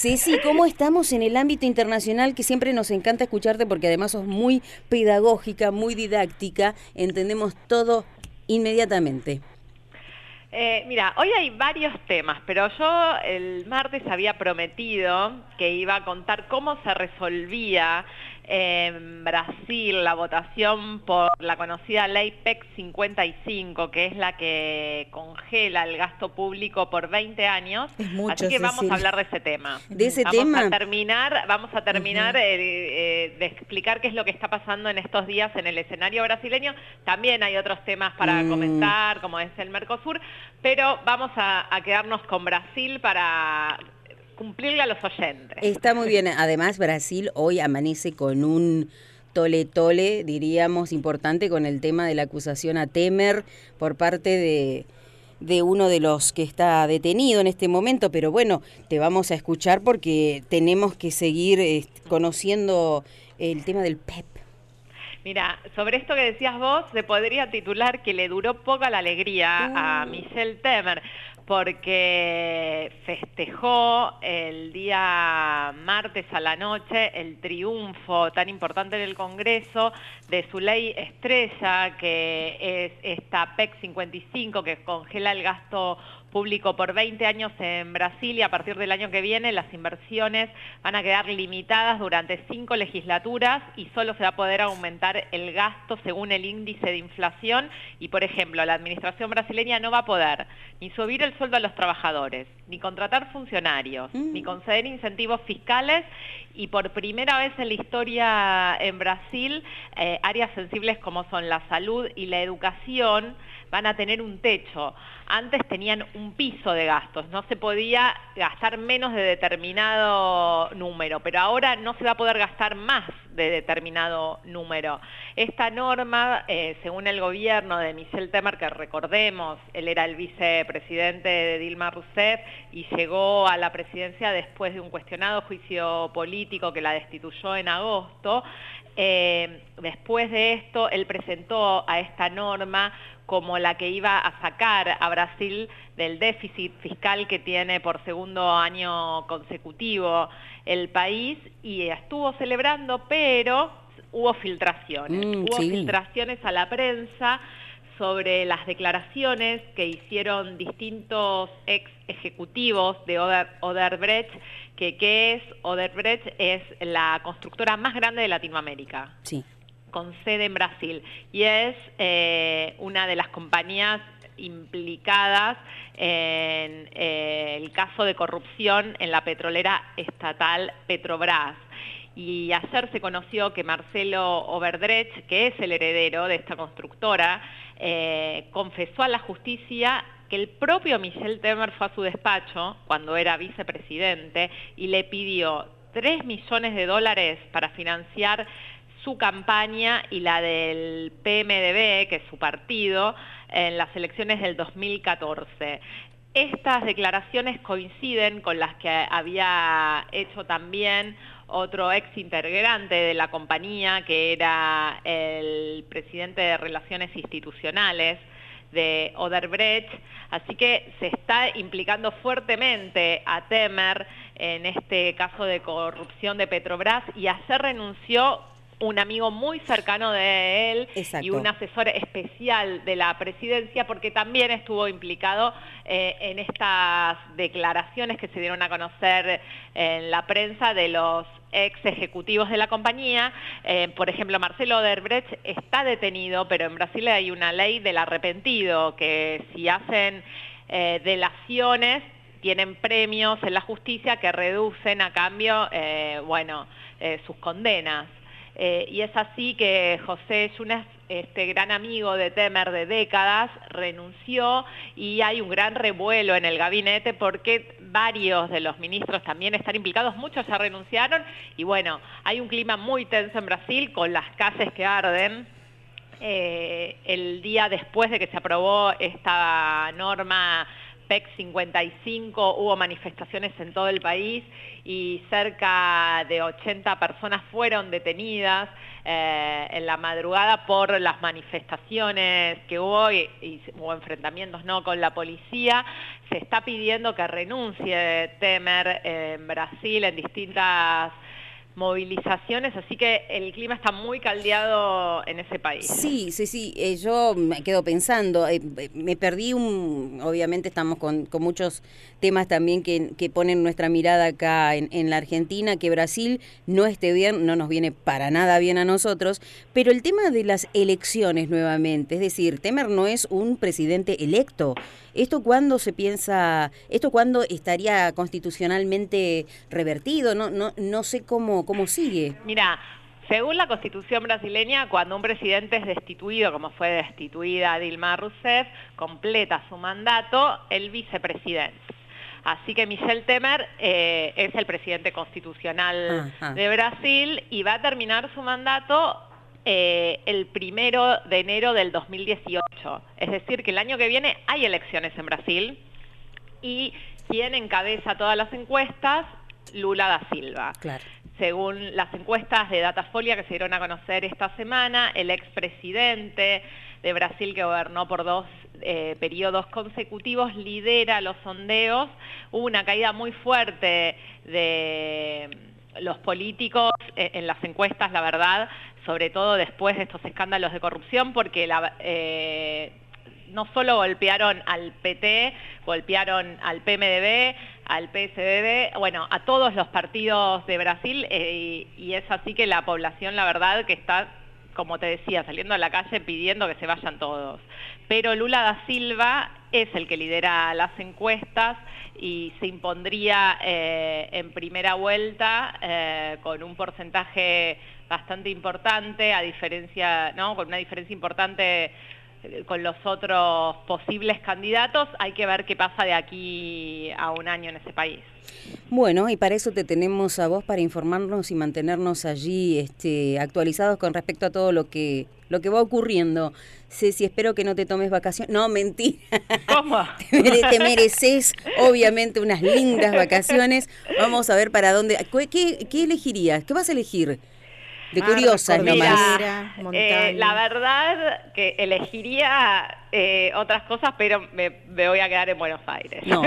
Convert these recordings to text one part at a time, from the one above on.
Ceci, ¿cómo estamos en el ámbito internacional? Que siempre nos encanta escucharte porque además sos muy pedagógica, muy didáctica, entendemos todo inmediatamente. Mira, hoy hay varios temas, pero yo el martes había prometido que iba a contar cómo se resolvía en Brasil la votación por la conocida ley PEC 55, que es la que congela el gasto público por 20 años. Es Así mucho, que vamos a Cecilia. hablar de ese tema. ¿De ese Vamos a tema? terminar Ujú. de explicar qué es lo que está pasando en estos días en el escenario brasileño. También hay otros temas para Mm, comentar, como es el Mercosur, pero vamos a quedarnos con Brasil para cumplirle a los oyentes. Está muy bien. Además, Brasil hoy amanece con un tole-tole, diríamos, importante con el tema de la acusación a Temer por parte de uno de los que está detenido en este momento. Pero bueno, te vamos a escuchar porque tenemos que seguir conociendo el tema del PEP. Mira, sobre esto que decías vos, se podría titular que le duró poca la alegría a Uh, Michel Temer, porque festejó el día martes a la noche el triunfo tan importante en el Congreso de su ley estrella, que es esta PEC 55, que congela el gasto público por 20 años en Brasil, y a partir del año que viene las inversiones van a quedar limitadas durante 5 legislaturas y solo se va a poder aumentar el gasto según el índice de inflación. Y, por ejemplo, la administración brasileña no va a poder ni subir el sueldo a los trabajadores, ni contratar funcionarios, ni mm. conceder incentivos fiscales, y por primera vez en la historia en Brasil, áreas sensibles como son la salud y la educación van a tener un techo. Antes tenían un piso de gastos, no se podía gastar menos de determinado número, pero ahora no se va a poder gastar más de determinado número. Esta norma, según el gobierno de Michel Temer, que recordemos, él era el vicepresidente de Dilma Rousseff y llegó a la presidencia después de un cuestionado juicio político que la destituyó en agosto. Después de esto, él presentó a esta norma como la que iba a sacar a Brasil del déficit fiscal que tiene por segundo año consecutivo el país, y estuvo celebrando, pero hubo filtraciones. Hubo Sí. filtraciones a la prensa sobre las declaraciones que hicieron distintos ex ejecutivos de Odebrecht, que ¿qué es Odebrecht? Es la constructora más grande de Latinoamérica, Sí. con sede en Brasil, y es una de las compañías implicadas en el caso de corrupción en la petrolera estatal Petrobras. Y ayer se conoció que Marcelo Odebrecht, que es el heredero de esta constructora, confesó a la justicia que el propio Michel Temer fue a su despacho cuando era vicepresidente y le pidió $3 millones para financiar su campaña y la del PMDB, que es su partido, en las elecciones del 2014. Estas declaraciones coinciden con las que había hecho también otro ex integrante de la compañía, que era el presidente de Relaciones Institucionales de Odebrecht. Así que se está implicando fuertemente a Temer en este caso de corrupción de Petrobras, y ayer renunció un amigo muy cercano de él y Exacto. un asesor especial de la presidencia, porque también estuvo implicado en estas declaraciones que se dieron a conocer en la prensa de los ex ejecutivos de la compañía. Por ejemplo, Marcelo Odebrecht está detenido, pero en Brasil hay una ley del arrepentido, que si hacen delaciones tienen premios en la justicia que reducen a cambio, sus condenas. Y es así que José Yunes, este gran amigo de Temer de décadas, renunció, y hay un gran revuelo en el gabinete porque varios de los ministros también están implicados, muchos ya renunciaron, y bueno, hay un clima muy tenso en Brasil con las calles que arden. El día después de que se aprobó esta norma PEC 55 hubo manifestaciones en todo el país y cerca de 80 personas fueron detenidas en la madrugada por las manifestaciones que hubo y hubo enfrentamientos, ¿no?, con la policía. Se está pidiendo que renuncie Temer en Brasil en distintas movilizaciones, así que el clima está muy caldeado en ese país. Sí, yo me quedo pensando, me perdí obviamente estamos con muchos temas también que ponen nuestra mirada acá en la Argentina, que Brasil no esté bien, no nos viene para nada bien a nosotros, pero el tema de las elecciones nuevamente, es decir, Temer no es un presidente electo. ¿Esto cuándo estaría constitucionalmente revertido? No sé cómo sigue. Mira, según la Constitución brasileña, cuando un presidente es destituido, como fue destituida Dilma Rousseff, completa su mandato el vicepresidente. Así que Michel Temer es el presidente constitucional de Brasil y va a terminar su mandato el 1 de enero del 2018. Es decir, que el año que viene hay elecciones en Brasil y quien encabeza todas las encuestas, Lula da Silva. Claro. Según las encuestas de Datafolha que se dieron a conocer esta semana, el expresidente de Brasil, que gobernó por 2 periodos consecutivos, lidera los sondeos. Hubo una caída muy fuerte de los políticos en las encuestas, la verdad, sobre todo después de estos escándalos de corrupción, porque no solo golpearon al PT, golpearon al PMDB, al PSDB, bueno, a todos los partidos de Brasil, y es así que la población, la verdad, que está, como te decía, saliendo a la calle pidiendo que se vayan todos. Pero Lula da Silva es el que lidera las encuestas y se impondría en primera vuelta con un porcentaje bastante importante, a diferencia, ¿no?, con una diferencia importante con los otros posibles candidatos. Hay que ver qué pasa de aquí a un año en ese país. Bueno, y para eso te tenemos a vos, para informarnos y mantenernos allí actualizados con respecto a todo lo que va ocurriendo. Ceci, espero que no te tomes vacaciones. No, mentira. ¿Cómo? Te mereces, obviamente, unas lindas vacaciones. Vamos a ver para dónde. ¿Qué elegirías? ¿Qué vas a elegir? De curiosas nomás. La verdad que elegiría otras cosas, pero me voy a quedar en Buenos Aires. No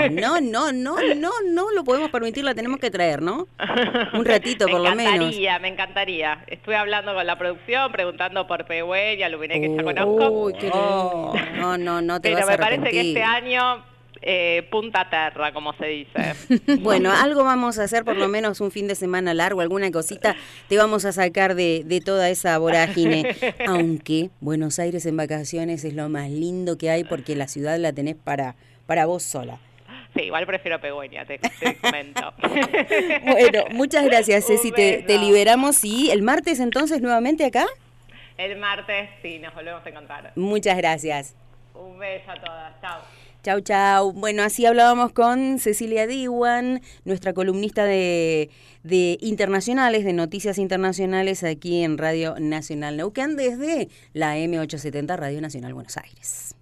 lo podemos permitir, la tenemos que traer, ¿no? Un ratito por lo menos. Me encantaría. Estuve hablando con la producción, preguntando por Pehuen y Aluminé, que ya conozco. Uy, qué lindo. No te pero vas a arrepentir. Pero me parece que este año punta terra, como se dice. Bueno, algo vamos a hacer, por lo menos un fin de semana largo, alguna cosita te vamos a sacar de toda esa vorágine. Aunque Buenos Aires en vacaciones es lo más lindo que hay, porque la ciudad la tenés para vos sola. Sí, igual prefiero Pehuen, te comento. Bueno, muchas gracias, Ceci, te liberamos. Y el martes entonces nuevamente acá. El martes sí, nos volvemos a encontrar. Muchas gracias. Un beso a todas, chao. Chau. Bueno, así hablábamos con Cecilia Diwan, nuestra columnista de internacionales, de noticias internacionales, aquí en Radio Nacional Neuquén, desde la M870 Radio Nacional Buenos Aires.